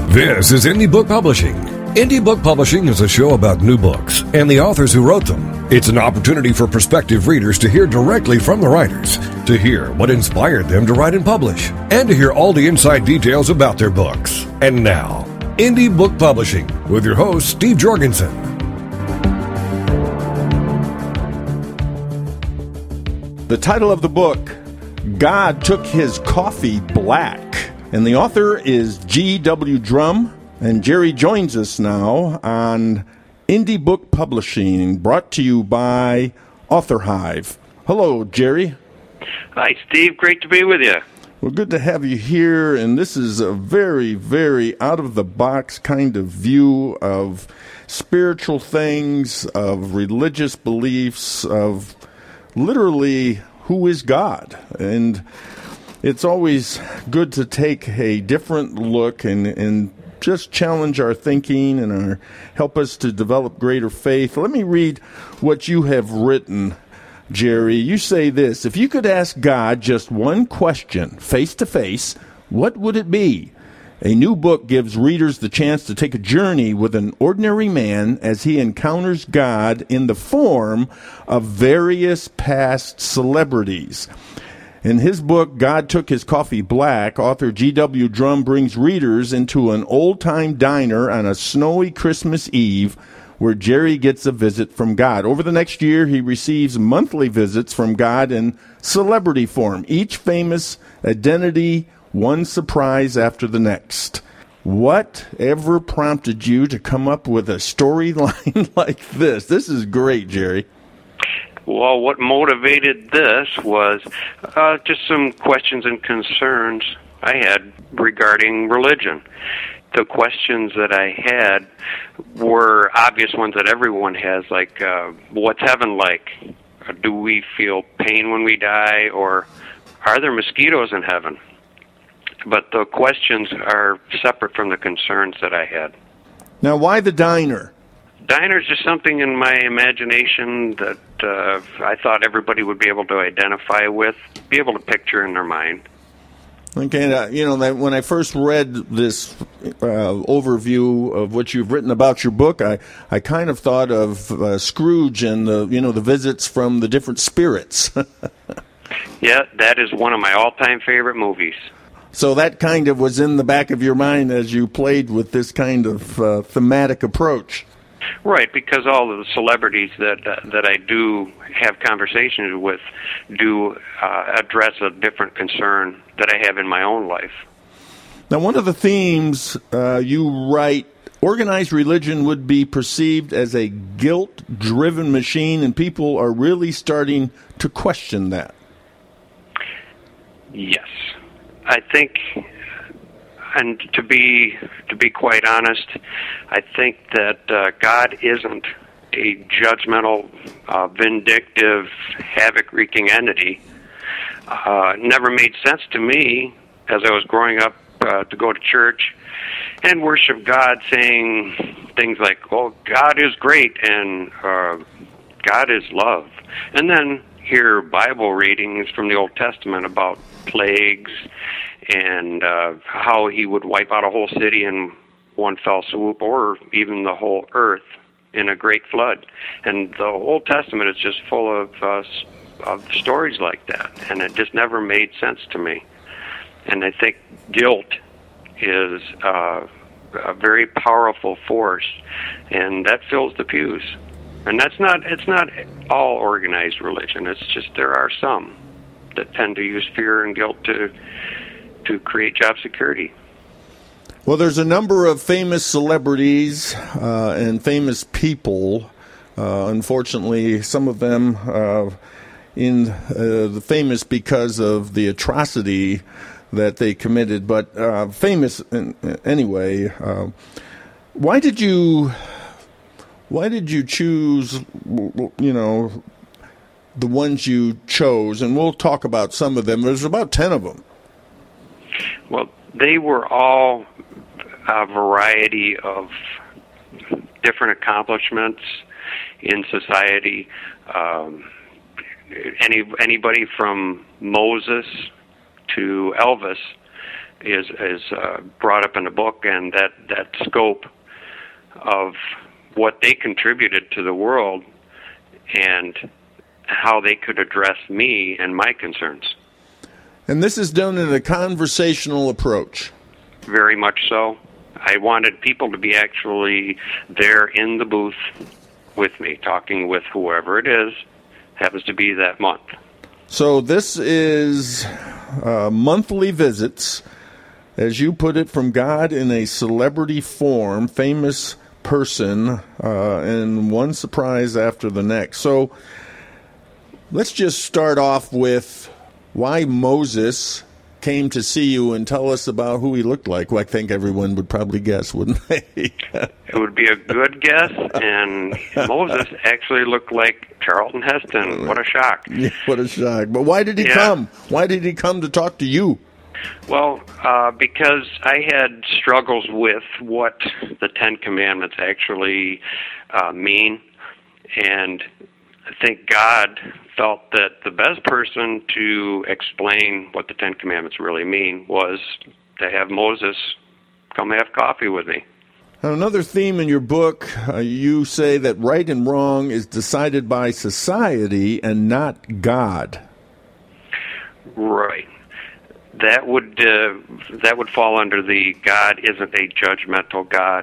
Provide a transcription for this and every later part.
This is Indie Book Publishing. Indie Book Publishing is a show about new books and the authors who wrote them. It's an opportunity for prospective readers to hear directly from the writers, to hear what inspired them to write and publish, and to hear all the inside details about their books. And now, Indie Book Publishing with your host, Steve Jorgensen. The title of the book, God Took His Coffee Black. And the author is G.W. Drum, and Jerry joins us now on Indie Book Publishing, brought to you by Author Hive. Hello, Jerry. Hi, Steve. Great to be with you. Well, good to have you here, and this is a very, very out-of-the-box kind of view of spiritual things, of religious beliefs, of literally who is God. And it's always good to take a different look and just challenge our thinking and help us to develop greater faith. Let me read what you have written, Jerry. You say this: if you could ask God just one question face to face, what would it be? A new book gives readers the chance to take a journey with an ordinary man as he encounters God in the form of various past celebrities. In his book, God Took His Coffee Black, author G.W. Drum brings readers into an old-time diner on a snowy Christmas Eve where Jerry gets a visit from God. Over the next year, he receives monthly visits from God in celebrity form, each famous identity, one surprise after the next. What ever prompted you to come up with a storyline like this? This is great, Jerry. Well, what motivated this was just some questions and concerns I had regarding religion. The questions that I had were obvious ones that everyone has, like, what's heaven like? Do we feel pain when we die? Or are there mosquitoes in heaven? But the questions are separate from the concerns that I had. Now, why the diner? Diner's just something in my imagination that I thought everybody would be able to identify with, be able to picture in their mind. Okay, that when I first read this overview of what you've written about your book, I kind of thought of Scrooge and the visits from the different spirits. Yeah, that is one of my all-time favorite movies. So that kind of was in the back of your mind as you played with this kind of thematic approach. Right, because all of the celebrities that I do have conversations with do address a different concern that I have in my own life. Now, one of the themes you write, organized religion would be perceived as a guilt-driven machine, and people are really starting to question that. Yes, I think. And to be quite honest, I think that God isn't a judgmental, vindictive, havoc-wreaking entity. It never made sense to me as I was growing up to go to church and worship God, saying things like, "Oh, God is great," and "God is love," and then hear Bible readings from the Old Testament about plagues and how he would wipe out a whole city in one fell swoop, or even the whole earth in a great flood. And the Old Testament is just full of stories like that, and it just never made sense to me. And I think guilt is a very powerful force, and that fills the pews. And it's not all organized religion. It's just there are some that tend to use fear and guilt to create job security. Well, there's a number of famous celebrities and famous people. Unfortunately, some of them the famous because of the atrocity that they committed, but famous anyway. Why did you choose, the ones you chose? And we'll talk about some of them. There's about 10 of them. Well, they were all a variety of different accomplishments in society. Anybody from Moses to Elvis is brought up in the book, and that scope of what they contributed to the world and how they could address me and my concerns. And this is done in a conversational approach. Very much so. I wanted people to be actually there in the booth with me, talking with whoever it is, happens to be that month. So this is monthly visits, as you put it, from God in a celebrity form, famous person, and one surprise after the next. So let's just start off with why Moses came to see you, and tell us about who he looked like. Well, I think everyone would probably guess, wouldn't they? It would be a good guess, and Moses actually looked like Charlton Heston. What a shock. Yeah, what a shock. But why did he come? Why did he come to talk to you? Well, because I had struggles with what the Ten Commandments actually mean, and I think God felt that the best person to explain what the Ten Commandments really mean was to have Moses come have coffee with me. Now, another theme in your book, you say that right and wrong is decided by society and not God. Right. That would fall under the God isn't a judgmental God.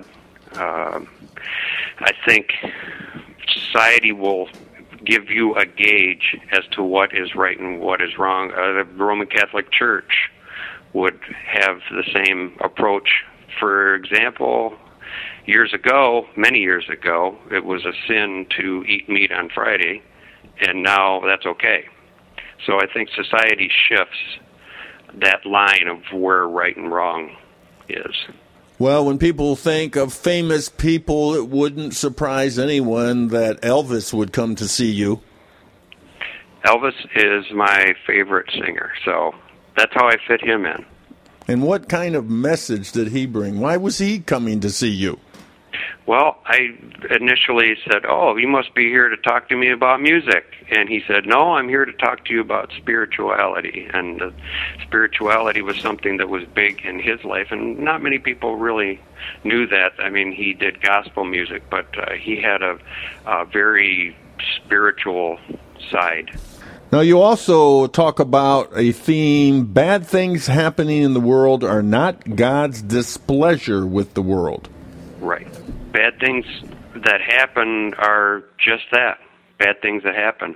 I think society will give you a gauge as to what is right and what is wrong. The Roman Catholic Church would have the same approach. For example, many years ago, it was a sin to eat meat on Friday, and now that's okay. So I think society shifts that line of where right and wrong is. Well, when people think of famous people, it wouldn't surprise anyone that Elvis would come to see you. Elvis is my favorite singer, so that's how I fit him in. And what kind of message did he bring? Why was he coming to see you? Well, I initially said, you must be here to talk to me about music. And he said, no, I'm here to talk to you about spirituality. And spirituality was something that was big in his life, and not many people really knew that. I mean, he did gospel music, but he had a very spiritual side. Now, you also talk about a theme, bad things happening in the world are not God's displeasure with the world. Right. Bad things that happen are just that, bad things that happen.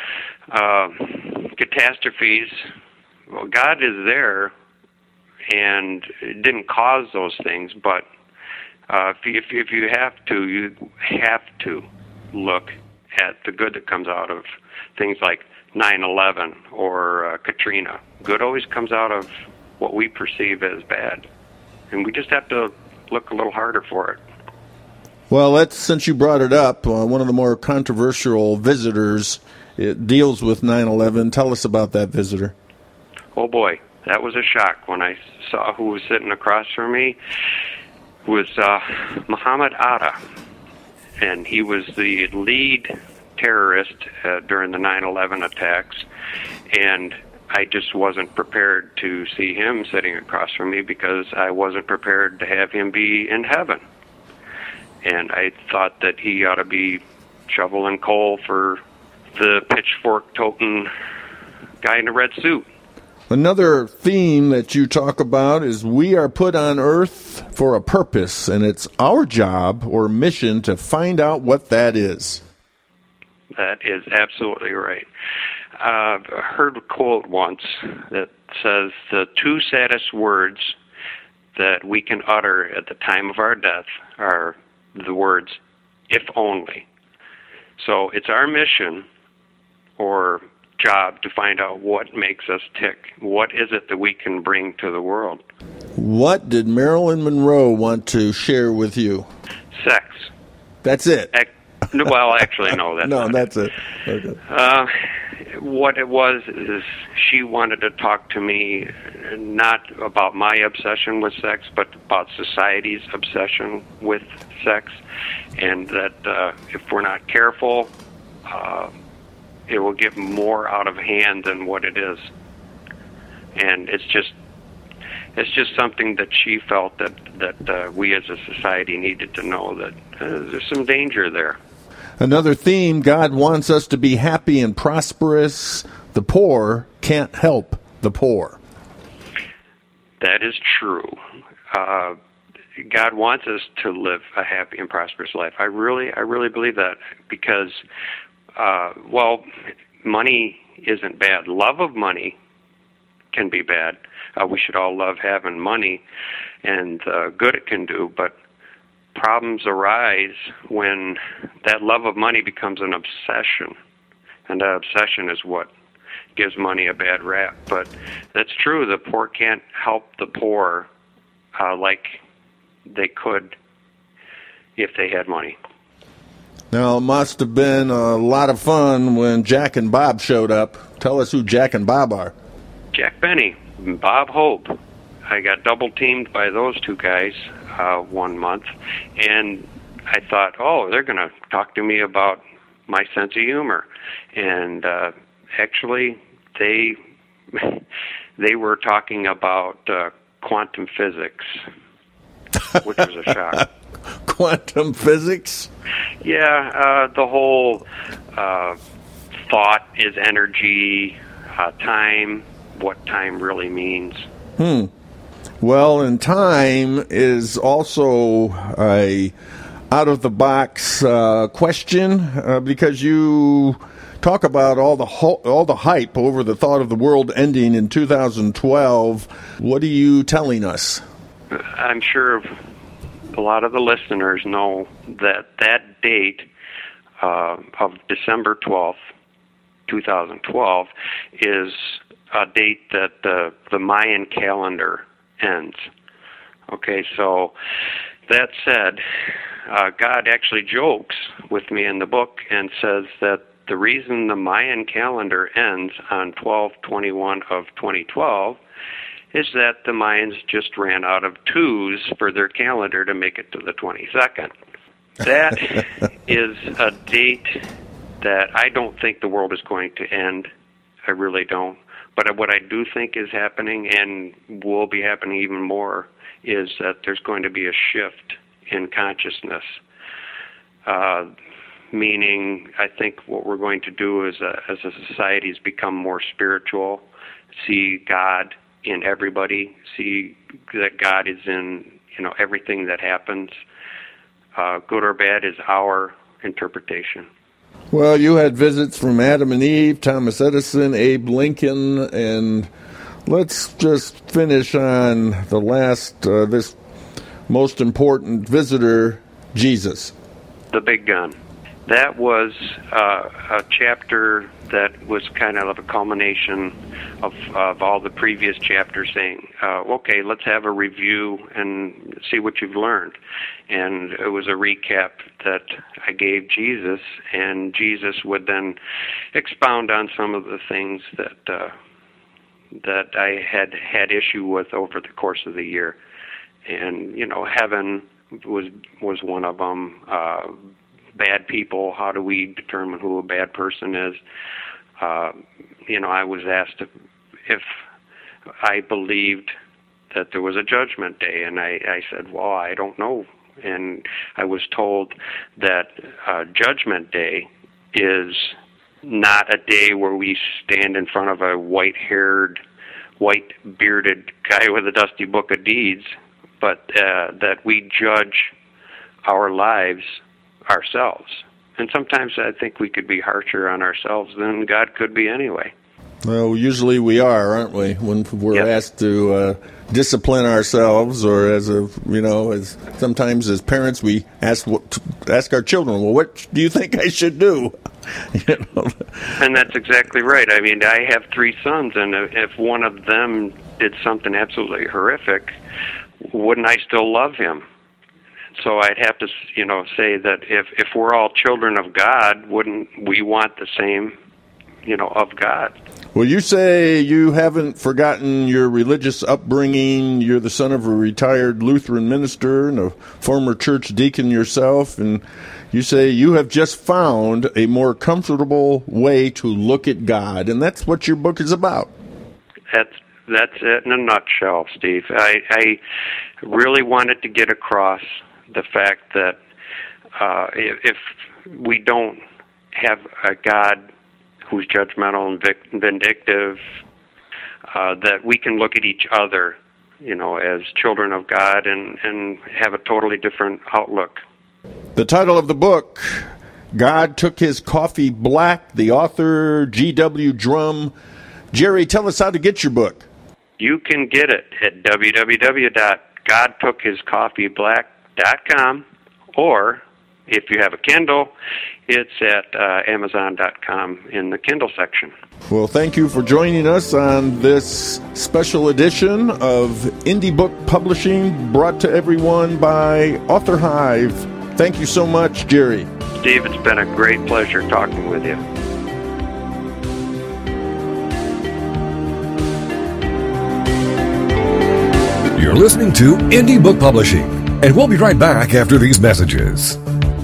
Catastrophes, well, God is there and didn't cause those things, but if you have to look at the good that comes out of things like 9/11 or Katrina. Good always comes out of what we perceive as bad, and we just have to look a little harder for it. Well, since you brought it up, one of the more controversial visitors, it deals with 9/11. Tell us about that visitor. Oh boy, that was a shock when I saw who was sitting across from me. It was Muhammad Atta, and he was the lead terrorist during the 9/11 attacks, and I just wasn't prepared to see him sitting across from me because I wasn't prepared to have him be in heaven. And I thought that he ought to be shoveling coal for the pitchfork-toting guy in a red suit. Another theme that you talk about is we are put on earth for a purpose, and it's our job or mission to find out what that is. That is absolutely right. I've heard a quote once that says the two saddest words that we can utter at the time of our death are the words, if only. So it's our mission or job to find out what makes us tick. What is it that we can bring to the world? What did Marilyn Monroe want to share with you? Sex. That's it. Well, actually, no. That's it. Okay. What it was is she wanted to talk to me not about my obsession with sex, but about society's obsession with sex, and that if we're not careful, it will get more out of hand than what it is. And it's just, it's just something that she felt that we as a society needed to know that there's some danger there. Another theme, God wants us to be happy and prosperous. The poor can't help the poor. That is true. God wants us to live a happy and prosperous life. I really believe that because, money isn't bad. Love of money can be bad. We should all love having money and good it can do, but problems arise when that love of money becomes an obsession, and that obsession is what gives money a bad rap. But that's true. The poor can't help the poor like they could if they had money. Now, it must have been a lot of fun when Jack and Bob showed up. Tell us who Jack and Bob are. Jack Benny, Bob Hope. I got double-teamed by those two guys 1 month, and I thought, they're going to talk to me about my sense of humor. And actually, they were talking about quantum physics, which was a shock. Quantum physics? Yeah, the whole thought is energy, time, what time really means. Well, and time is also a out-of-the-box question because you talk about all the hype over the thought of the world ending in 2012. What are you telling us? I'm sure a lot of the listeners know that date of December 12th, 2012, is a date that the Mayan calendar ends. Okay, so that said, God actually jokes with me in the book and says that the reason the Mayan calendar ends on 12/21 of 2012 is that the Mayans just ran out of twos for their calendar to make it to the 22nd. That is a date that I don't think the world is going to end. I really don't. But what I do think is happening, and will be happening even more, is that there's going to be a shift in consciousness. Meaning, I think what we're going to do as a society is become more spiritual, see God in everybody, see that God is in everything that happens. Good or bad is our interpretation. Well, you had visits from Adam and Eve, Thomas Edison, Abe Lincoln, and let's just finish on the last, this most important visitor, Jesus. The big gun. That was a chapter that was kind of a culmination of all the previous chapters saying, okay, let's have a review and see what you've learned. And it was a recap that I gave Jesus, and Jesus would then expound on some of the things that I had issue with over the course of the year. And, heaven was one of them. Bad people, how do we determine who a bad person is? I was asked if I believed that there was a judgment day, and I said, well, I don't know. And I was told that judgment day is not a day where we stand in front of a white-haired, white-bearded guy with a dusty book of deeds, but that we judge our lives ourselves. And sometimes I think we could be harsher on ourselves than God could be anyway. Well, usually we are, aren't we? When we're asked to discipline ourselves, or as sometimes as parents, we ask our children, well, what do you think I should do? And that's exactly right. I mean, I have 3 sons, and if one of them did something absolutely horrific, wouldn't I still love him? So I'd have to, say that if we're all children of God, wouldn't we want the same, of God? Well, you say you haven't forgotten your religious upbringing. You're the son of a retired Lutheran minister and a former church deacon yourself, and you say you have just found a more comfortable way to look at God, and that's what your book is about. That's it in a nutshell, Steve. I really wanted to get across the fact that if we don't have a God who's judgmental and vindictive, that we can look at each other, as children of God and have a totally different outlook. The title of the book, God Took His Coffee Black, the author, G.W. Drum. Jerry, tell us how to get your book. You can get it at www.godtookhiscoffeeblack.com, or if you have a Kindle, it's at Amazon.com in the Kindle section. Well, thank you for joining us on this special edition of Indie Book Publishing, brought to everyone by Author Hive. Thank you so much, Jerry. Steve, it's been a great pleasure talking with you. You're listening to Indie Book Publishing, and we'll be right back after these messages.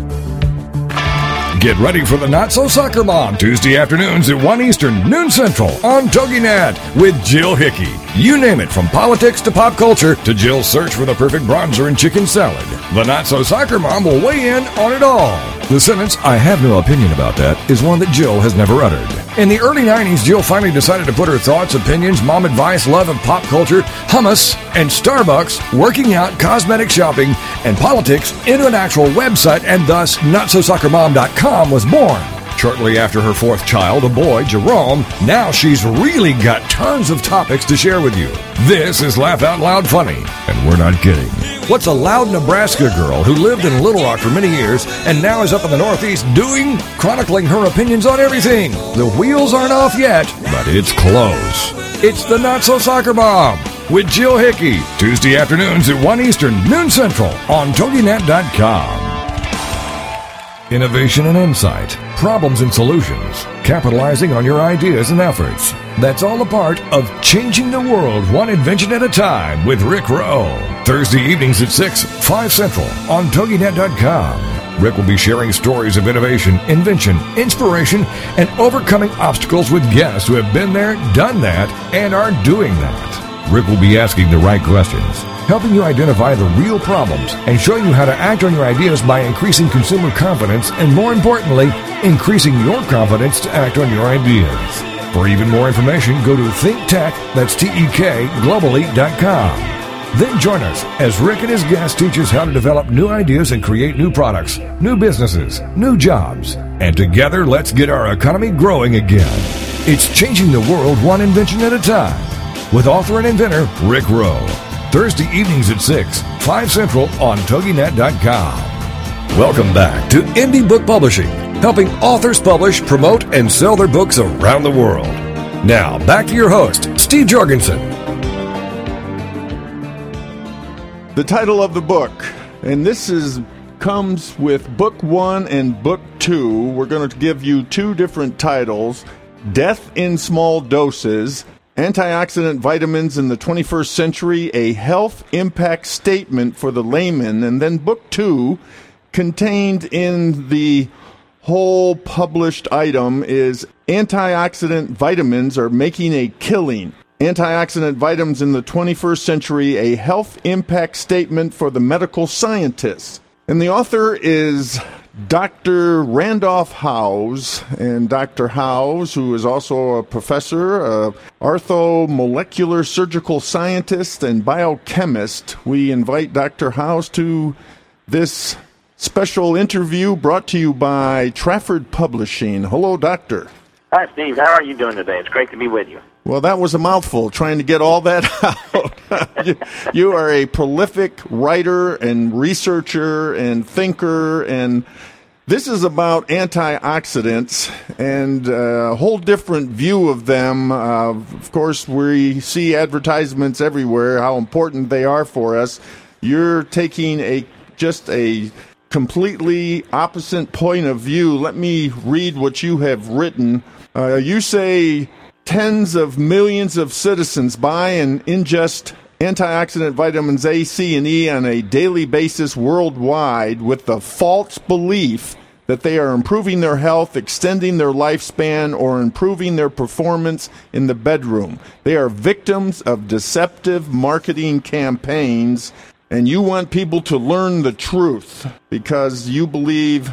Get ready for the Not So Soccer Mom, Tuesday afternoons at 1 Eastern, noon Central, on TogiNet with Jill Hickey. You name it, from politics to pop culture to Jill's search for the perfect bronzer and chicken salad. The Not So Soccer Mom will weigh in on it all. The sentence, "I have no opinion about that," is one that Jill has never uttered. In the early 90s, Jill finally decided to put her thoughts, opinions, mom advice, love of pop culture, hummus, and Starbucks, working out, cosmetic shopping, and politics into an actual website, and thus NotSoSoccerMom.com was born. Shortly after her fourth child, a boy, Jerome, now she's really got tons of topics to share with you. This is Laugh Out Loud Funny, and we're not kidding. What's a loud Nebraska girl who lived in Little Rock for many years and now is up in the Northeast doing? Chronicling her opinions on everything. The wheels aren't off yet, but it's close. It's the Not So Soccer Mom with Jill Hickey, Tuesday afternoons at 1 Eastern, noon Central on TogiNet.com. Innovation and insight, problems and solutions, capitalizing on your ideas and efforts. That's all a part of Changing the World One Invention at a Time with Rick Rowe. Thursday evenings at 6, 5 Central on TogiNet.com. Rick will be sharing stories of innovation, invention, inspiration, and overcoming obstacles with guests who have been there, done that, and are doing that. Rick will be asking the right questions, helping you identify the real problems, and showing you how to act on your ideas by increasing consumer confidence and, more importantly, increasing your confidence to act on your ideas. For even more information, go to ThinkTech, that's TEK, globally.com. Then join us as Rick and his guests teach us how to develop new ideas and create new products, new businesses, new jobs. And together, let's get our economy growing again. It's Changing the World One Invention at a Time with author and inventor Rick Rowe. Thursday evenings at 6, 5 Central on TogiNet.com. Welcome back to Indie Book Publishing, helping authors publish, promote, and sell their books around the world. Now, back to your host, Steve Jorgensen. The title of the book, and this comes with Book 1 and Book 2. We're going to give you two different titles: Death in Small Doses, Antioxidant Vitamins in the 21st Century, a Health Impact Statement for the Layman. And then Book 2, contained in the whole published item, is Antioxidant Vitamins Are Making a Killing. Antioxidant Vitamins in the 21st Century, a Health Impact Statement for the Medical Scientists. And the author is Dr. Randolph Howes, and Dr. Howes, who is also a professor, orthomolecular surgical scientist, and biochemist. We invite Dr. Howes to this special interview brought to you by Trafford Publishing. Hello, Doctor. Hi, Steve. How are you doing today? It's great to be with you. Well, that was a mouthful, trying to get all that out. You are a prolific writer and researcher and thinker, and this is about antioxidants and a whole different view of them. Of course, we see advertisements everywhere, how important they are for us. You're taking just a completely opposite point of view. Let me read what you have written. You say tens of millions of citizens buy and ingest antioxidant vitamins A, C, and E on a daily basis worldwide with the false belief that they are improving their health, extending their lifespan, or improving their performance in the bedroom. They are victims of deceptive marketing campaigns, and you want people to learn the truth because you believe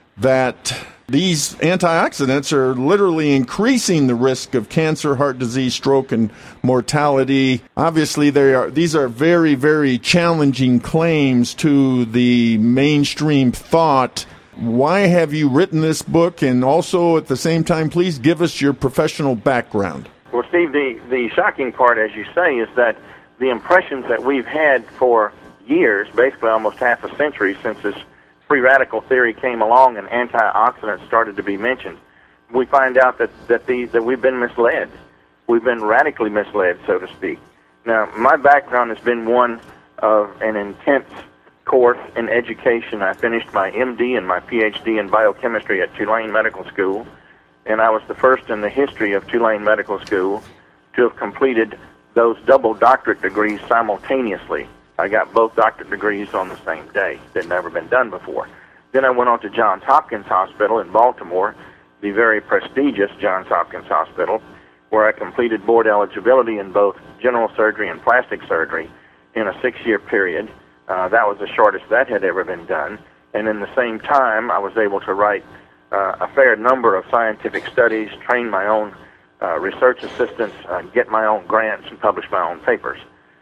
that these antioxidants are literally increasing the risk of cancer, heart disease, stroke, and mortality. Obviously, these are very, very challenging claims to the mainstream thought. Why have you written this book? And also, at the same time, please give us your professional background. Well, Steve, the shocking part, as you say, is that the impressions that we've had for years, basically almost half a century since this free radical theory came along and antioxidants started to be mentioned, we find out that we've been misled. We've been radically misled, so to speak. Now, my background has been one of an intense course in education. I finished my MD and my PhD in biochemistry at Tulane Medical School, and I was the first in the history of Tulane Medical School to have completed those double doctorate degrees simultaneously. I got both doctorate degrees on the same day. They'd never been done before. Then I went on to Johns Hopkins Hospital in Baltimore, the very prestigious Johns Hopkins Hospital, where I completed board eligibility in both general surgery and plastic surgery in a 6-year period. That was the shortest that had ever been done. And in the same time, I was able to write a fair number of scientific studies, train my own research assistants, get my own grants, and publish my own papers.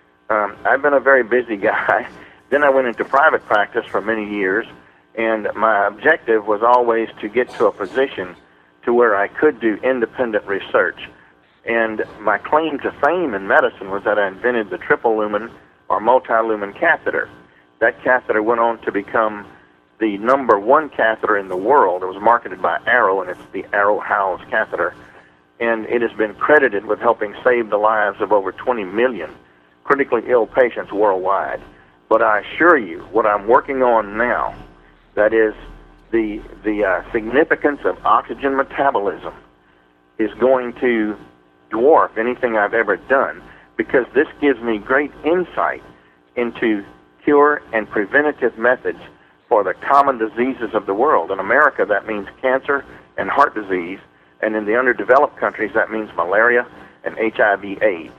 I've been a very busy guy. Then I went into private practice for many years, and my objective was always to get to a position to where I could do independent research. And my claim to fame in medicine was that I invented the triple lumen or multi-lumen catheter. That catheter went on to become the #1 catheter in the world. It was marketed by Arrow, and it's the Arrow-Howes catheter. And it has been credited with helping save the lives of over 20 million critically ill patients worldwide. But I assure you, what I'm working on now, that is the significance of oxygen metabolism, is going to dwarf anything I've ever done, because this gives me great insight into cure and preventative methods for the common diseases of the world. In America, that means cancer and heart disease, and in the underdeveloped countries, that means malaria and HIV/AIDS.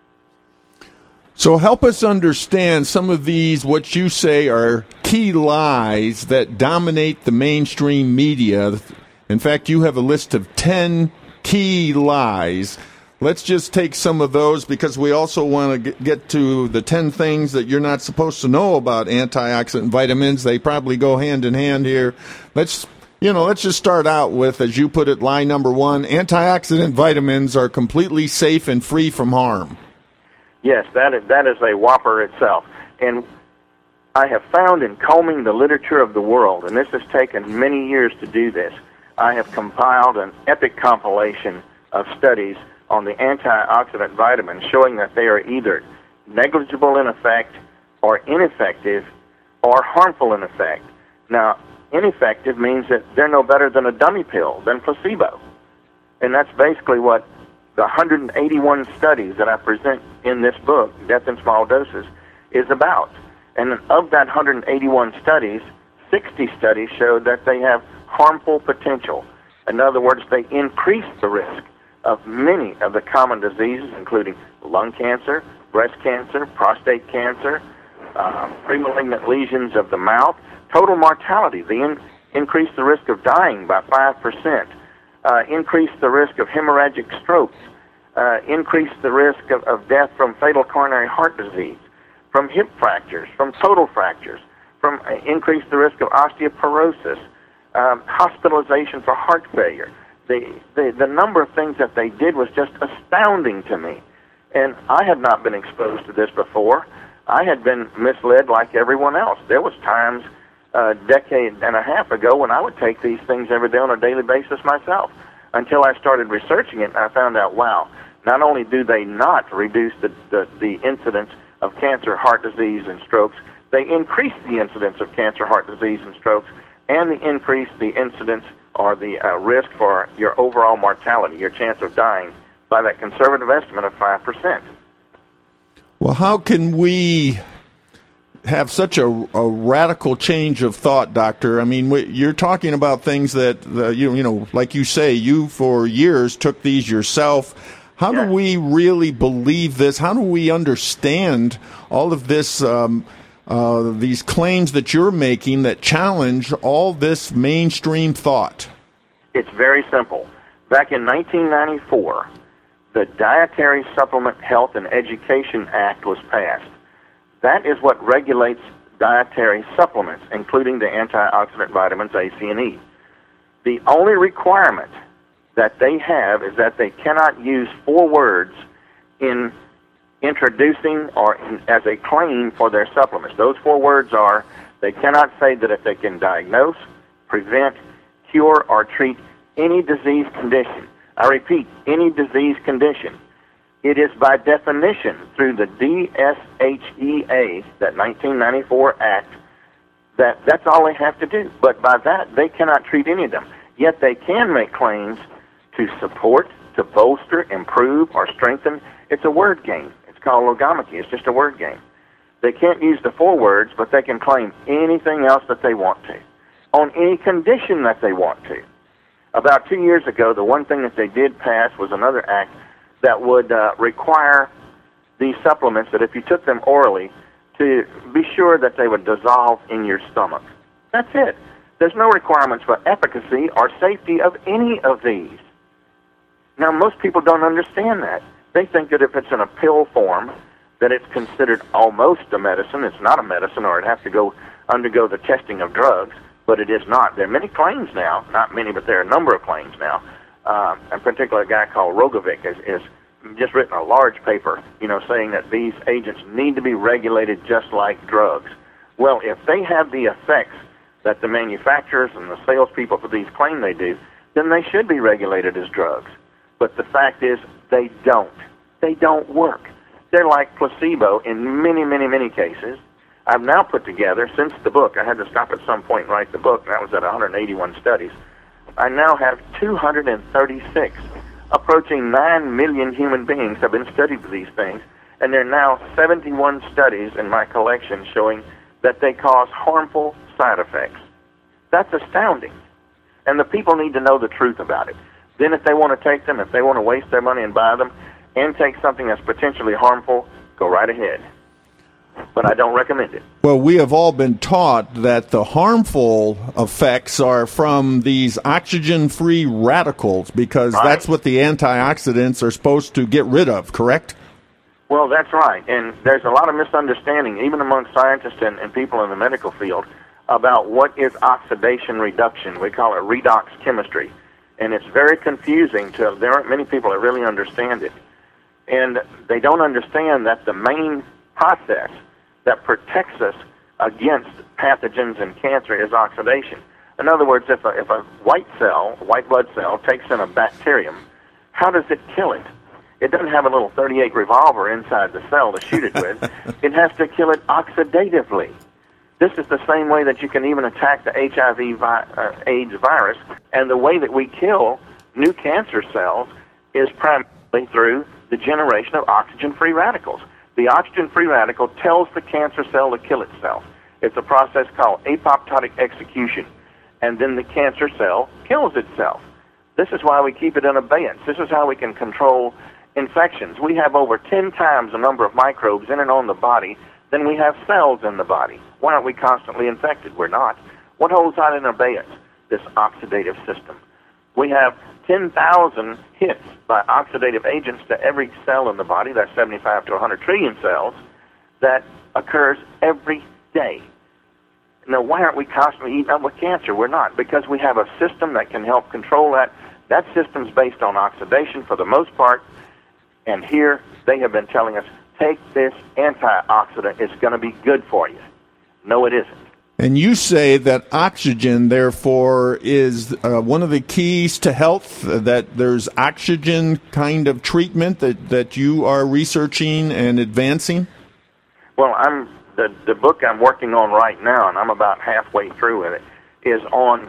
So help us understand some of these, what you say are key lies that dominate the mainstream media. In fact, you have a list of 10 key lies. Let's just take some of those, because we also want to get to the 10 things that you're not supposed to know about antioxidant vitamins. They probably go hand in hand here. Let's just start out with, as you put it, lie number 1, antioxidant vitamins are completely safe and free from harm. Yes, that is a whopper itself. And I have found in combing the literature of the world, and this has taken many years to do this, I have compiled an epic compilation of studies on the antioxidant vitamins showing that they are either negligible in effect or ineffective or harmful in effect. Now, ineffective means that they're no better than a dummy pill, than placebo. And that's basically what the 181 studies that I present in this book, Death in Small Doses, is about. And of that 181 studies, 60 studies showed that they have harmful potential. In other words, they increase the risk of many of the common diseases, including lung cancer, breast cancer, prostate cancer, premalignant lesions of the mouth, total mortality. They increase the risk of dying by 5%. Increase the risk of hemorrhagic strokes, increase the risk of death from fatal coronary heart disease, from hip fractures, from total fractures, from increase the risk of osteoporosis, hospitalization for heart failure. The number of things that they did was just astounding to me. And I had not been exposed to this before. I had been misled like everyone else. There was times a decade and a half ago when I would take these things every day on a daily basis myself, until I started researching it, and I found out, wow, not only do they not reduce the incidence of cancer, heart disease, and strokes, they increase the incidence of cancer, heart disease, and strokes, and they increase the incidence or the risk for your overall mortality, your chance of dying, by that conservative estimate of 5%. Well, how can we have such a radical change of thought, Doctor. I mean, you're talking about things that, you know, like you say, you for years took these yourself. How do we really believe this? How do we understand all of this, these claims that you're making that challenge all this mainstream thought? It's very simple. Back in 1994, the Dietary Supplement Health and Education Act was passed. That is what regulates dietary supplements, including the antioxidant vitamins A, C, and E. The only requirement that they have is that they cannot use 4 words in introducing or as a claim for their supplements. Those 4 words are, they cannot say that if they can diagnose, prevent, cure, or treat any disease condition. I repeat, any disease condition. It is by definition through the DSHEA, that 1994 Act, that's all they have to do. But by that, they cannot treat any of them. Yet they can make claims to support, to bolster, improve, or strengthen. It's a word game. It's called logomachy. It's just a word game. They can't use the 4 words, but they can claim anything else that they want to, on any condition that they want to. About 2 years ago, the one thing that they did pass was another act that would require these supplements, that if you took them orally, to be sure that they would dissolve in your stomach. That's it. There's no requirements for efficacy or safety of any of these. Now, most people don't understand that. They think that if it's in a pill form, that it's considered almost a medicine. It's not a medicine, or it has to undergo the testing of drugs, but it is not. There are many claims now, not many, but there are a number of claims now. In particular, a guy called Rogovic is just written a large paper, saying that these agents need to be regulated just like drugs. Well, if they have the effects that the manufacturers and the salespeople for these claim they do, then they should be regulated as drugs. But the fact is, they don't. They don't work. They're like placebo in many, many, many cases. I've now put together, since the book, I had to stop at some point and write the book, and that was at 181 studies. I now have 236, approaching 9 million human beings have been studied with these things, and there are now 71 studies in my collection showing that they cause harmful side effects. That's astounding, and the people need to know the truth about it. Then if they want to take them, if they want to waste their money and buy them, and take something that's potentially harmful, go right ahead. But I don't recommend it. Well, we have all been taught that the harmful effects are from these oxygen-free radicals, because that's what the antioxidants are supposed to get rid of, correct? Well, that's right. And there's a lot of misunderstanding, even among scientists and people in the medical field, about what is oxidation reduction. We call it redox chemistry. And it's very confusing. There aren't many people that really understand it. And they don't understand that the main process that protects us against pathogens and cancer is oxidation. In other words, if a white blood cell, takes in a bacterium, how does it kill it? It doesn't have a little .38 revolver inside the cell to shoot it with. It has to kill it oxidatively. This is the same way that you can even attack the HIV AIDS virus. And the way that we kill new cancer cells is primarily through the generation of oxygen-free radicals. The oxygen-free radical tells the cancer cell to kill itself. It's a process called apoptotic execution, and then the cancer cell kills itself. This is why we keep it in abeyance. This is how we can control infections. We have over 10 times the number of microbes in and on the body than we have cells in the body. Why aren't we constantly infected? We're not. What holds that in abeyance? This oxidative system. We have 10,000 hits by oxidative agents to every cell in the body. That's 75 to 100 trillion cells. That occurs every day. Now, why aren't we constantly eaten up with cancer? We're not, because we have a system that can help control that. That system's based on oxidation for the most part, and here they have been telling us, take this antioxidant, it's going to be good for you. No, it isn't. And you say that oxygen, therefore, is one of the keys to health, that there's oxygen kind of treatment that you are researching and advancing? Well, the book I'm working on right now, and I'm about halfway through with it, is on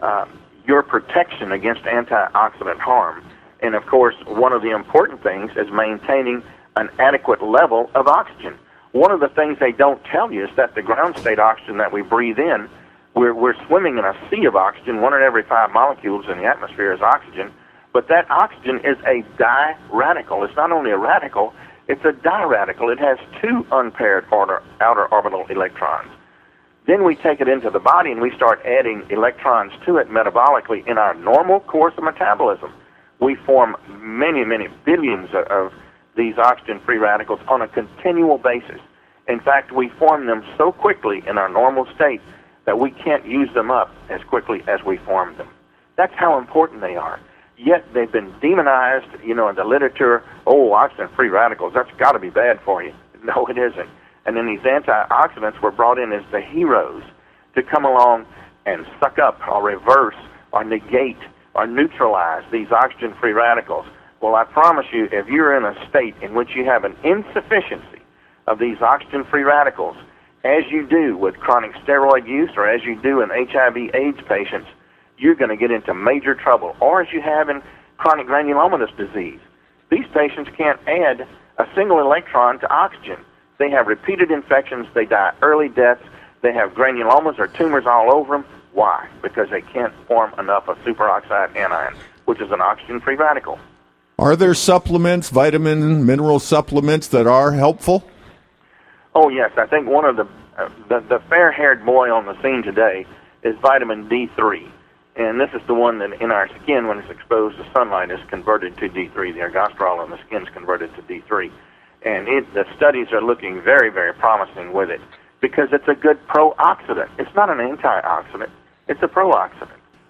your protection against antioxidant harm. And, of course, one of the important things is maintaining an adequate level of oxygen. One of the things they don't tell you is that the ground state oxygen that we breathe in, we're swimming in a sea of oxygen. 1 in every 5 molecules in the atmosphere is oxygen, but that oxygen is a diradical. It's not only a radical, it's a diradical. It has 2 unpaired outer orbital electrons. Then we take it into the body and we start adding electrons to it metabolically in our normal course of metabolism. We form many, many billions of these oxygen-free radicals on a continual basis. In fact, we form them so quickly in our normal state that we can't use them up as quickly as we form them. That's how important they are. Yet they've been demonized, in the literature. Oh, oxygen-free radicals, that's got to be bad for you. No, it isn't. And then these antioxidants were brought in as the heroes to come along and suck up or reverse or negate or neutralize these oxygen-free radicals. Well, I promise you, if you're in a state in which you have an insufficiency of these oxygen-free radicals, as you do with chronic steroid use or as you do in HIV/AIDS patients, you're going to get into major trouble. Or as you have in chronic granulomatous disease. These patients can't add a single electron to oxygen. They have repeated infections. They die early deaths. They have granulomas or tumors all over them. Why? Because they can't form enough of superoxide anion, which is an oxygen-free radical. Are there supplements, vitamin, mineral supplements that are helpful? Oh, yes. I think one of the fair-haired boy on the scene today is vitamin D3. And this is the one that in our skin, when it's exposed to sunlight, is converted to D3. The ergosterol in the skin is converted to D3. And the studies are looking very, very promising with it because it's a good pro-oxidant. It's not an antioxidant. It's a pro-oxidant.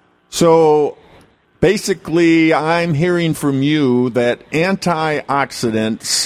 So basically, I'm hearing from you that antioxidants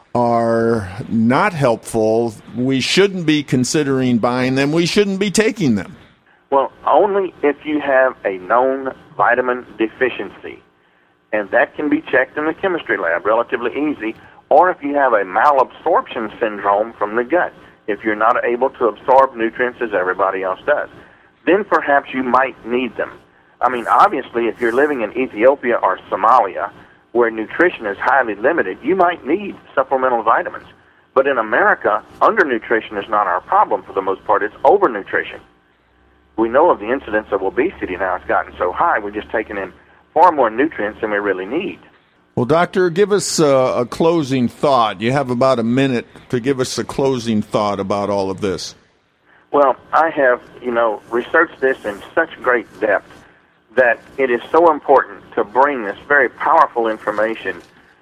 are not helpful. We shouldn't be considering buying them. We shouldn't be taking them. Well, only if you have a known vitamin deficiency. And that can be checked in the chemistry lab, relatively easy. Or if you have a malabsorption syndrome from the gut, if you're not able to absorb nutrients as everybody else does, then perhaps you might need them. I mean, obviously, if you're living in Ethiopia or Somalia, where nutrition is highly limited, you might need supplemental vitamins. But in America, undernutrition is not our problem for the most part. It's overnutrition. We know of the incidence of obesity now. It's gotten so high, we're just taking in far more nutrients than we really need. Well, Doctor, give us a closing thought. You have about a minute to give us a closing thought about all of this. Well, I have, researched this in such great depth that it is so important to bring this very powerful information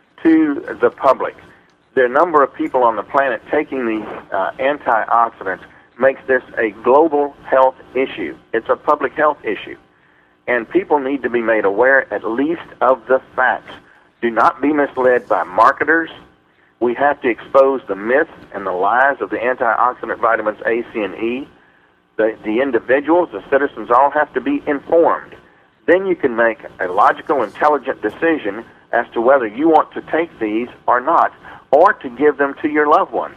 to the public. The number of people on the planet taking these antioxidants makes this a global health issue. It's a public health issue. And people need to be made aware at least of the facts. Do not be misled by marketers. We have to expose the myths and the lies of the antioxidant vitamins A, C, and E. The individuals, the citizens, all have to be informed. Then you can make a logical, intelligent decision as to whether you want to take these or not, or to give them to your loved ones.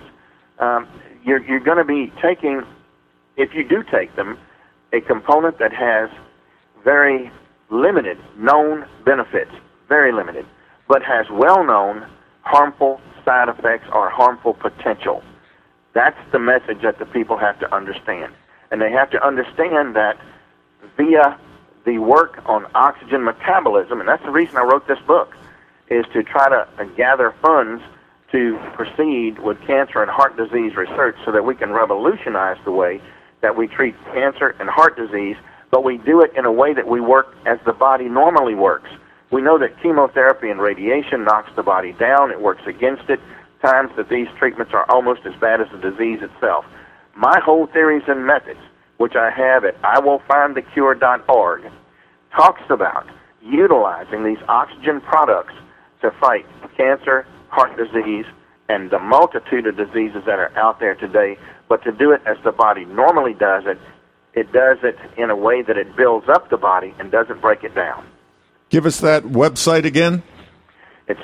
You're going to be taking, if you do take them, a component that has very limited known benefits, very limited, but has well-known harmful side effects or harmful potential. That's the message that the people have to understand. And they have to understand that via the work on oxygen metabolism, and that's the reason I wrote this book, is to try to gather funds to proceed with cancer and heart disease research so that we can revolutionize the way that we treat cancer and heart disease, but we do it in a way that we work as the body normally works. We know that chemotherapy and radiation knocks the body down. It works against it. Times that these treatments are almost as bad as the disease itself. My whole theories and methods, which I have at iwillfindthecure.org, talks about utilizing these oxygen products to fight cancer, heart disease, and the multitude of diseases that are out there today, but to do it as the body normally does it, it does it in a way that it builds up the body and doesn't break it down. Give us that website again. It's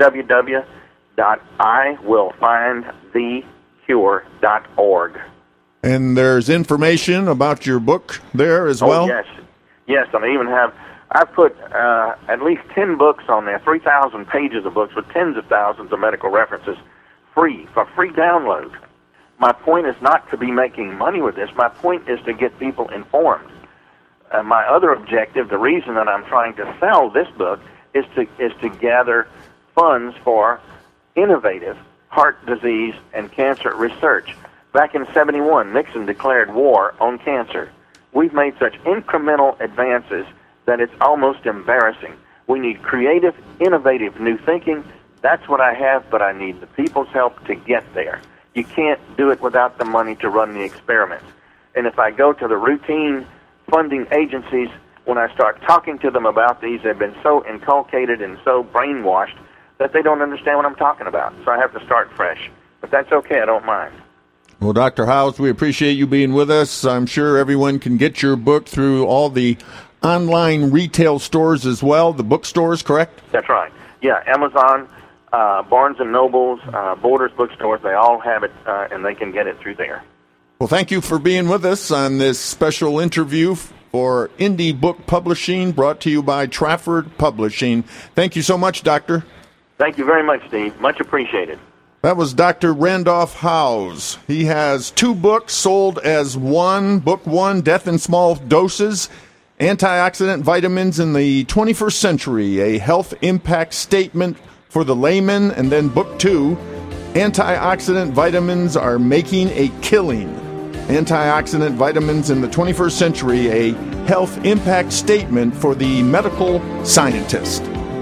www.iwillfindthecure.org. And there's information about your book there as well? Yes. Yes, and I even have, I've put at least 10 books on there, 3,000 pages of books with tens of thousands of medical references, free, for free download. My point is not to be making money with this. My point is to get people informed. My other objective, the reason that I'm trying to sell this book, is to gather funds for innovative heart disease and cancer research. Back in '71, Nixon declared war on cancer. We've made such incremental advances that it's almost embarrassing. We need creative, innovative new thinking. That's what I have, but I need the people's help to get there. You can't do it without the money to run the experiments. And if I go to the routine funding agencies, when I start talking to them about these, they've been so inculcated and so brainwashed that they don't understand what I'm talking about. So I have to start fresh. But that's okay, I don't mind. Well, Dr. Howes, we appreciate you being with us. I'm sure everyone can get your book through all the online retail stores as well, the bookstores, correct? That's right. Yeah, Amazon, Barnes & Nobles, Borders bookstores, they all have it, and they can get it through there. Well, thank you for being with us on this special interview for Indie Book Publishing, brought to you by Trafford Publishing. Thank you so much, Doctor. Thank you very much, Steve. Much appreciated. That was Dr. Randolph Howes. He has 2 books sold as one. Book 1, Death in Small Doses, Antioxidant Vitamins in the 21st Century, a Health Impact Statement for the Layman. And then Book 2, Antioxidant Vitamins Are Making a Killing. Antioxidant Vitamins in the 21st Century, a Health Impact Statement for the Medical Scientist.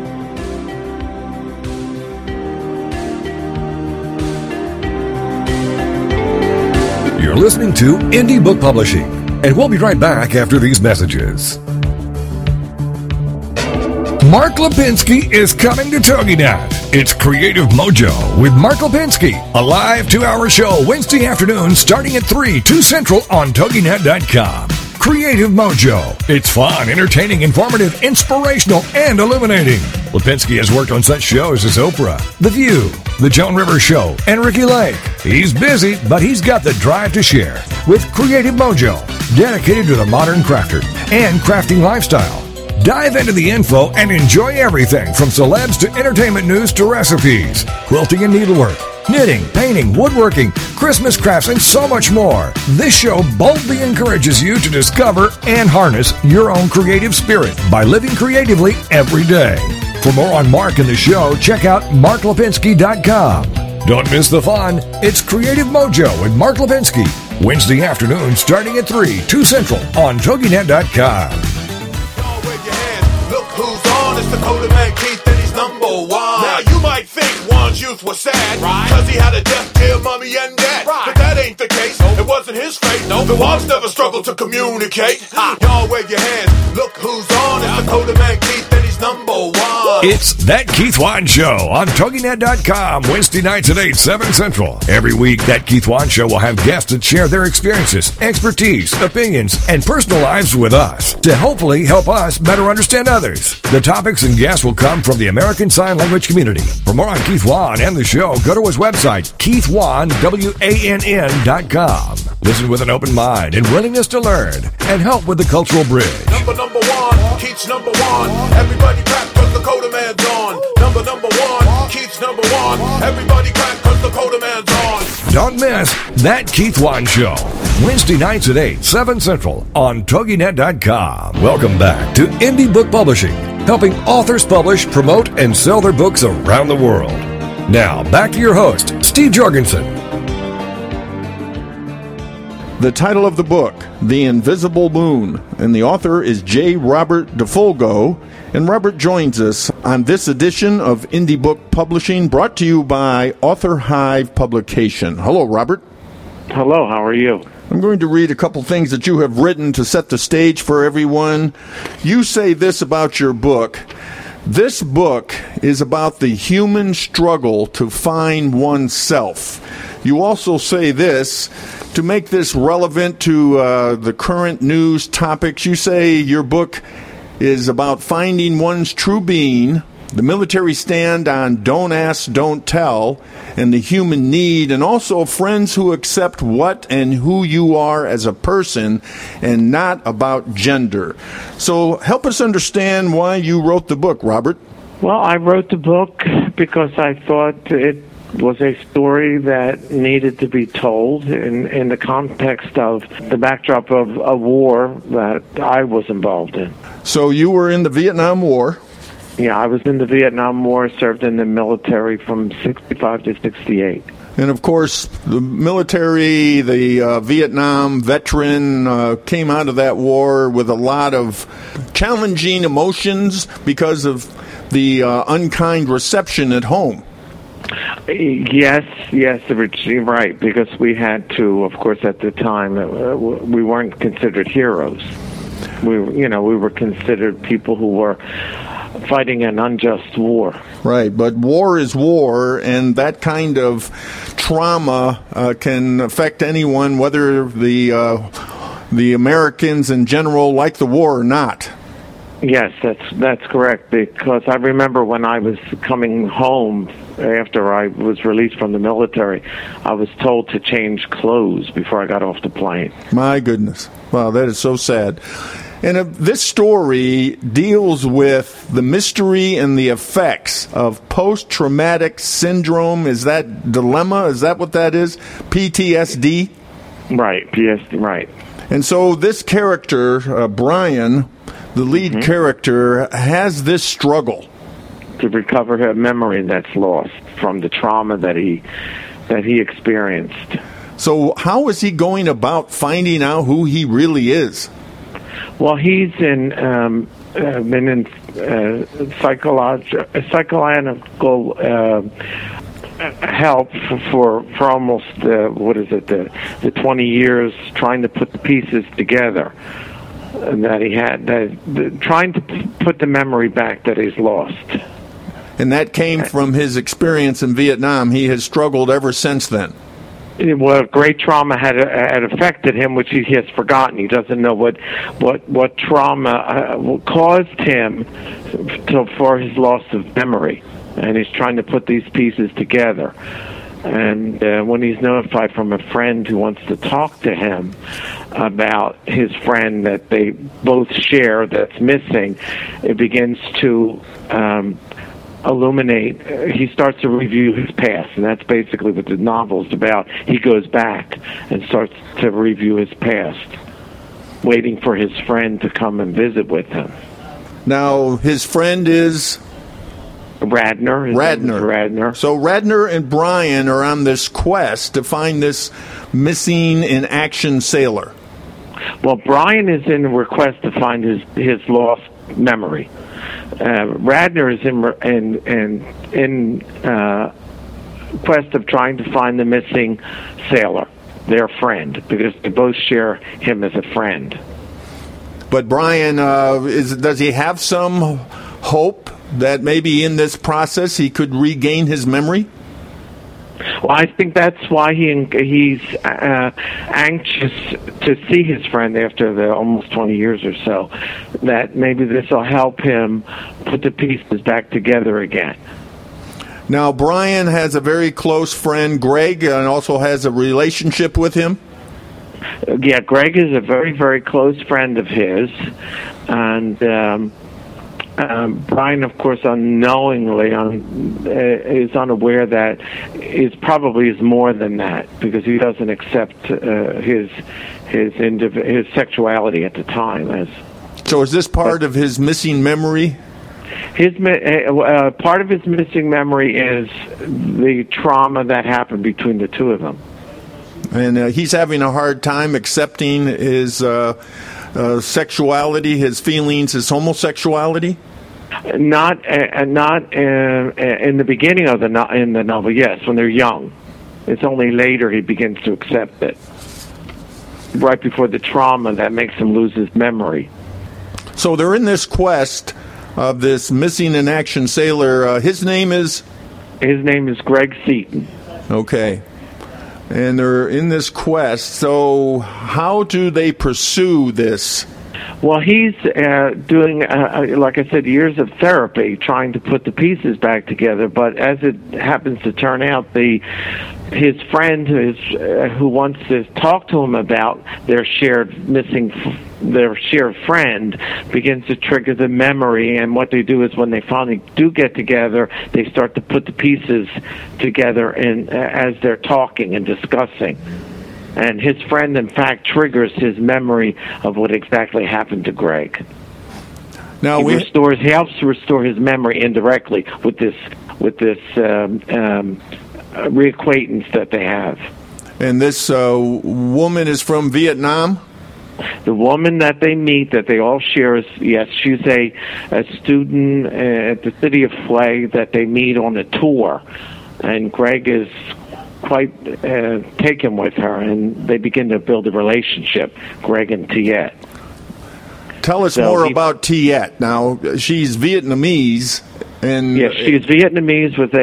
You're listening to Indie Book Publishing, and we'll be right back after these messages. Mark Lipinski is coming to TogiNet. It's Creative Mojo with Mark Lipinski, a live 2-hour show Wednesday afternoon starting at 3, 2 Central on TogiNet.com. Creative Mojo. It's fun, entertaining, informative, inspirational, and illuminating. Lipinski has worked on such shows as Oprah, The View, The Joan Rivers Show, and Ricky Lake. He's busy, but he's got the drive to share with Creative Mojo, dedicated to the modern crafter and crafting lifestyle. Dive into the info and enjoy everything from celebs to entertainment news to recipes, quilting and needlework, knitting, painting, woodworking, Christmas crafts, and so much more. This show boldly encourages you to discover and harness your own creative spirit by living creatively every day. For more on Mark and the show, check out marklipinski.com. Don't miss the fun. It's Creative Mojo with Mark Lipinski, Wednesday afternoon starting at 3, 2 Central on TogiNet.com. Look who's on, it's Dakota Man Keith, and he's number 1. Now you might think Juan's youth was sad, right? Cause he had a death, dear mommy and dad, right? But that ain't the case, it wasn't his fate, no. The Juans never struggled to communicate. Y'all wave your hands, look who's on, it's Dakota Man Keith, and he's number 1. It's That Keith Wan Show on TogiNet.com, Wednesday nights at 8, 7 Central. Every week, That Keith Wan Show will have guests that share their experiences, expertise, opinions, and personal lives with us to hopefully help us better understand others. The topics and guests will come from the American Sign Language community. For more on Keith Wan and the show, go to his website, KeithWan.com. Listen with an open mind and willingness to learn and help with the cultural bridge. Number 1, Keith's number 1. Everybody clap cause Dakota Man's on. Number 1, Keith's number 1. Everybody clap cause Dakota Man's on. Don't miss That Keith Wan Show, Wednesday nights at 8, 7 Central on TogiNet.com. Welcome back to Indie Book Publishing, helping authors publish, promote, and sell their books around the world. Now, back to your host, Steve Jorgensen. The title of the book, The Invisible Moon, and the author is J. Robert DeFolgo. And Robert joins us on this edition of Indie Book Publishing, brought to you by Author Hive Publication. Hello, Robert. Hello, how are you? I'm going to read a couple things that you have written to set the stage for everyone. You say this about your book. This book is about the human struggle to find oneself. You also say this, to make this relevant to the current news topics. You say your book is about finding one's true being, the military stand on don't ask, don't tell, and the human need, and also friends who accept what and who you are as a person and not about gender. So help us understand why you wrote the book, Robert. Well, I wrote the book because I thought it was a story that needed to be told in the context of the backdrop of a war that I was involved in. So you were in the Vietnam War. Yeah, I was in the Vietnam War, served in the military from 65 to 68. And, of course, the military, the Vietnam veteran came out of that war with a lot of challenging emotions because of the unkind reception at home. Yes, you're right, because we had to, of course, at the time, we weren't considered heroes. We were considered people who were fighting an unjust war. Right, but war is war, and that kind of trauma can affect anyone, whether the Americans in general like the war or not. Yes, that's correct, because I remember when I was coming home after I was released from the military, I was told to change clothes before I got off the plane. My goodness. Wow, that is so sad. And this story deals with the mystery and the effects of post-traumatic syndrome. Is that dilemma? Is that what that is? PTSD? Right, PTSD, right. And so this character, Brian, the lead character, has this struggle to recover her memory that's lost from the trauma that he experienced. So how is he going about finding out who he really is? Well, he's been in psychological help for almost the 20 years, trying to put the pieces together that he had, trying to put the memory back that he's lost. And that came from his experience in Vietnam. He has struggled ever since then. Well, great trauma had affected him, which he has forgotten. He doesn't know what trauma caused him for his loss of memory, and he's trying to put these pieces together. And when he's notified from a friend who wants to talk to him about his friend that they both share that's missing, it begins to illuminate. He starts to review his past, and that's basically what the novel's about. He goes back and starts to review his past, waiting for his friend to come and visit with him. Now, his friend is Radner. Radner. So Radner and Brian are on this quest to find this missing in action sailor. Well, Brian is in a request to find his lost memory. Radner is in quest of trying to find the missing sailor, their friend, because they both share him as a friend. But Brian, does he have some hope that maybe in this process he could regain his memory? Well, I think that's why he's anxious to see his friend after the almost 20 years or so, that maybe this will help him put the pieces back together again. Now, Brian has a very close friend, Greg, and also has a relationship with him. Yeah, Greg is a very, very close friend of his, and Brian, of course, unknowingly is unaware that it probably is more than that, because he doesn't accept his sexuality at the time. So is this part of his missing memory? Part of his missing memory is the trauma that happened between the two of them. And he's having a hard time accepting his sexuality, his feelings, his homosexuality? Not in the beginning of the novel. Yes, when they're young. It's only later he begins to accept it. Right before the trauma that makes him lose his memory. So they're in this quest of this missing in action sailor. His name is Greg Seaton. Okay. And they're in this quest. So how do they pursue this? Well, he's doing, like I said, years of therapy, trying to put the pieces back together. But as it happens to turn out, the his friend who wants to talk to him about their shared friend begins to trigger the memory, and what they do is when they finally do get together, they start to put the pieces together as they're talking and discussing. And his friend, in fact, triggers his memory of what exactly happened to Greg. Now he helps to restore his memory indirectly with this reacquaintance that they have. And this woman is from Vietnam? The woman that they meet, that they all share, she's a student at the city of Hue that they meet on a tour. And Greg is quite taken with her, and they begin to build a relationship, Greg and Tiet. Tell us more about Tiet. Now, she's Vietnamese. And yes, she's Vietnamese with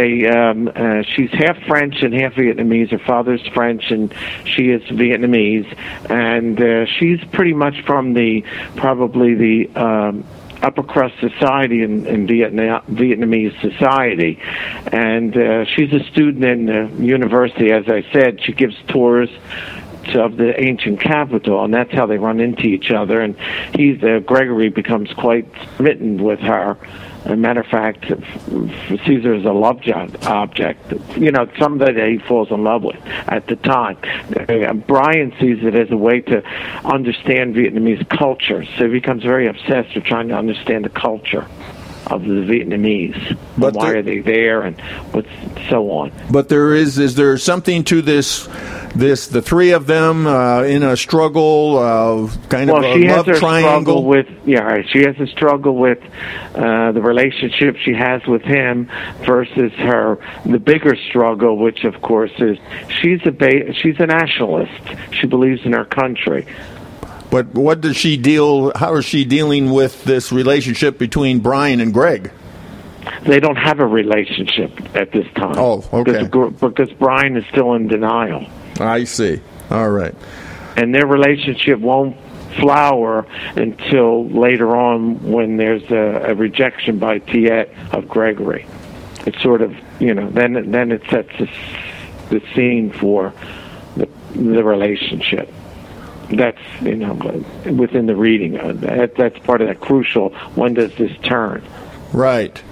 she's half French and half Vietnamese. Her father's French and she is Vietnamese. And she's pretty much from probably the upper crust society in Vietnamese society. And she's a student in the university, as I said. She gives tours of the ancient capital, and that's how they run into each other. And Gregory becomes quite smitten with her. As a matter of fact, sees her as a love object. Somebody that he falls in love with at the time. Brian sees it as a way to understand Vietnamese culture, so he becomes very obsessed with trying to understand the culture of the Vietnamese. But why are they there, and so on. But is there something to this? The three of them in a struggle, kind of a love triangle. She has a struggle with the relationship she has with him versus the bigger struggle, which of course is she's a nationalist. She believes in her country. But how is she dealing with this relationship between Brian and Greg? They don't have a relationship at this time. Oh, okay. Because Brian is still in denial. I see. All right. And their relationship won't flower until later on when there's a rejection by Tiet of Gregory. It's sort of, then it sets the scene for the relationship. That's, within the reading. That's part of that crucial, when does this turn? Right.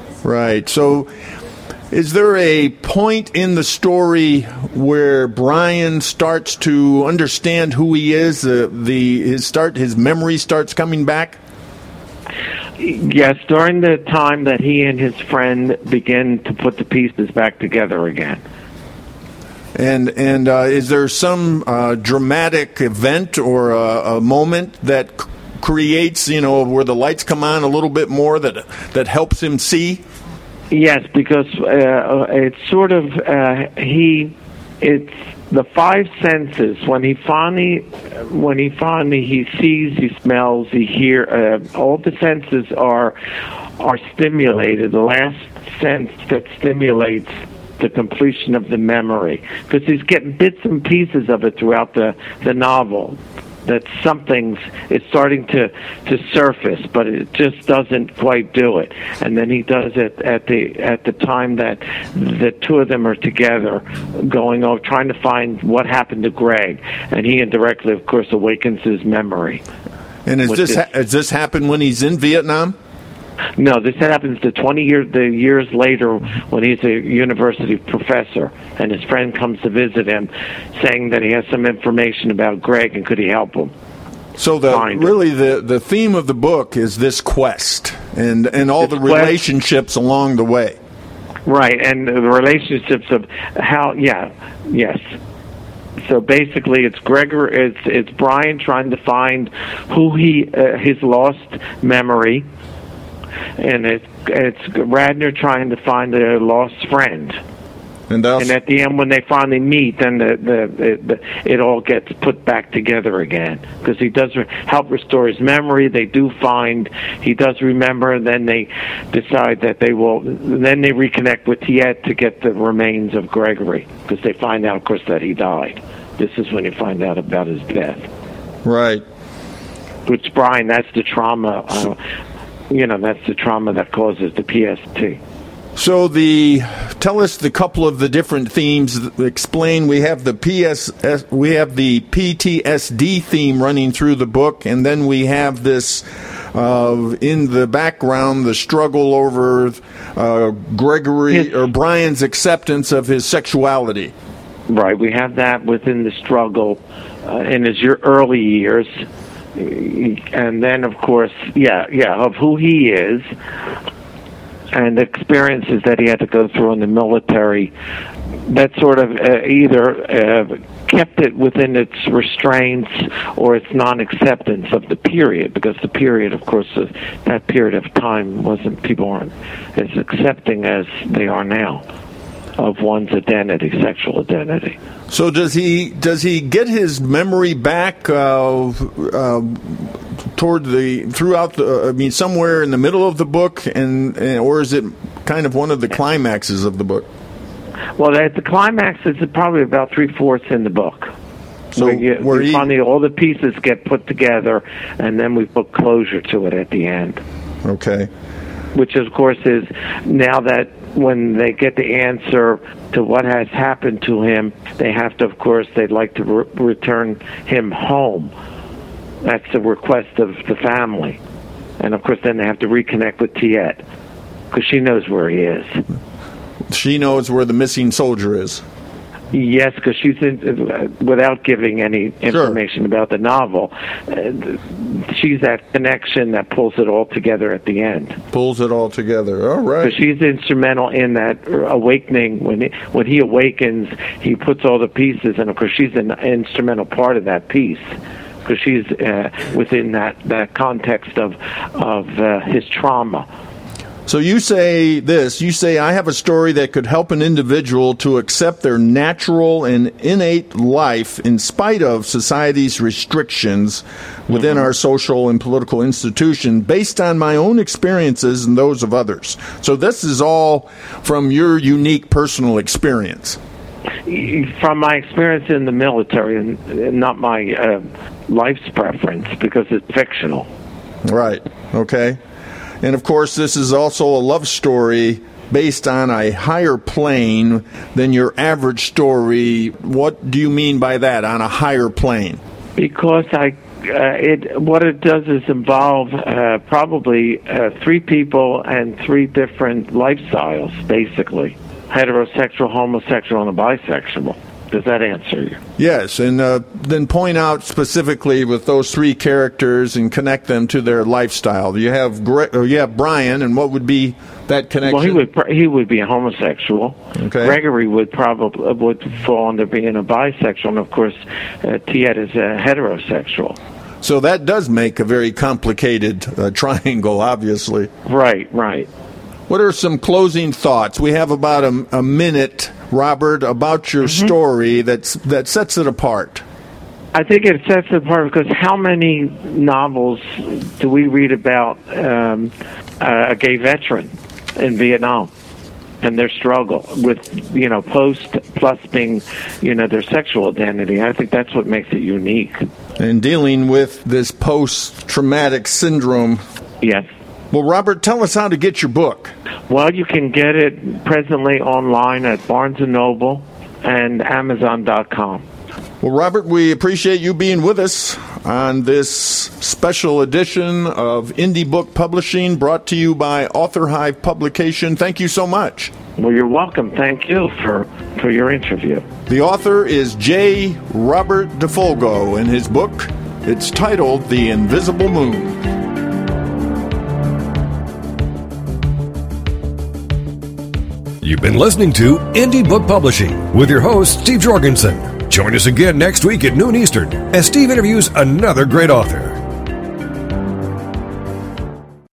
So is there a point in the story where Brian starts to understand who he is? His memory starts coming back? Yes, during the time that he and his friend begin to put the pieces back together again. And is there some dramatic event or a moment that creates, where the lights come on a little bit more that helps him see? Yes, because it's sort of it's the five senses. When he finally he sees, he smells, he hears. All the senses are stimulated. The last sense that stimulates the completion of the memory, because he's getting bits and pieces of it throughout the novel. That it's starting to surface, but it just doesn't quite do it. And then he does it at the time that the two of them are together, going over trying to find what happened to Greg, and he indirectly, of course, awakens his memory. And does this happen when he's in Vietnam? No, this happens the years later when he's a university professor, and his friend comes to visit him, saying that he has some information about Greg and could he help him. So the theme of the book is this quest and all the relationships along the way. Right, and the relationships of yes. So basically, it's it's Brian trying to find who his lost memory. And it's Radner trying to find a lost friend. And at the end, when they finally meet, then it all gets put back together again, because he does help restore his memory. They do find he does remember. And then they decide that they will. Then they reconnect with Tiet to get the remains of Gregory, because they find out, of course, that he died. This is when you find out about his death. Right. Which Brian, that's the trauma. That's the trauma that causes the PST. So tell us the couple of the different themes. Explain. We have the PTSD theme running through the book, and then we have this in the background, the struggle over Brian's acceptance of his sexuality. Right. We have that within the struggle in his early years, and then of course, of who he is. And the experiences that he had to go through in the military that sort of either kept it within its restraints or its non-acceptance of the period, because the period, of course, that period of time people weren't as accepting as they are now of one's identity, sexual identity. So does he get his memory back somewhere in the middle of the book, or is it kind of one of the climaxes of the book? Well, the climax is probably about 3/4 in the book. So finally all the pieces get put together, and then we put closure to it at the end. Okay. Which, of course, is now that when they get the answer to what has happened to him, they have to, of course, they'd like to return him home. That's the request of the family. And, of course, then they have to reconnect with Tiet, because she knows where he is. She knows where the missing soldier is. Yes, because she's without giving any information about the novel, she's that connection that pulls it all together at the end. Pulls it all together. All right. Because she's instrumental in that awakening. When he awakens, he puts all the pieces, and of course she's an instrumental part of that piece, because she's within that context of his trauma. So you say, I have a story that could help an individual to accept their natural and innate life in spite of society's restrictions within our social and political institution, based on my own experiences and those of others. So this is all from your unique personal experience. From my experience in the military, and not my life's preference, because it's fictional. Right. Okay. And, of course, this is also a love story based on a higher plane than your average story. What do you mean by that, on a higher plane? Because what it does is involve probably 3 people and 3 different lifestyles, basically. Heterosexual, homosexual, and a bisexual. Does that answer you? Yes, and then point out specifically with those 3 characters and connect them to their lifestyle. You have Brian, and what would be that connection? Well, he would be a homosexual. Okay. Gregory would fall under being a bisexual, and of course, Tiet is a heterosexual. So that does make a very complicated triangle, obviously. Right. What are some closing thoughts? We have about a minute, Robert, about your story that sets it apart. I think it sets it apart because how many novels do we read about a gay veteran in Vietnam and their struggle with, post plus being, their sexual identity? I think that's what makes it unique. And dealing with this post-traumatic syndrome. Yes. Well, Robert, tell us how to get your book. Well, you can get it presently online at Barnes & Noble and Amazon.com. Well, Robert, we appreciate you being with us on this special edition of Indie Book Publishing, brought to you by Author Hive Publication. Thank you so much. Well, you're welcome. Thank you for your interview. The author is J. Robert DeFolgo, and his book, it's titled The Invisible Moon. You've been listening to Indie Book Publishing with your host, Steve Jorgensen. Join us again next week at noon Eastern as Steve interviews another great author.